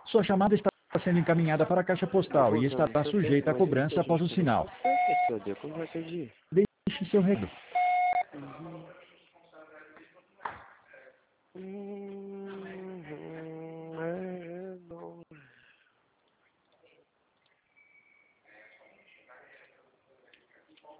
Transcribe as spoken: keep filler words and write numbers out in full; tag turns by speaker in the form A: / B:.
A: Sua chamada está sendo encaminhada para a caixa postal e estará sujeita a cobrança após o sinal.
B: Por que, seu Deus? Como vai pedir?
A: Deixe seu recado.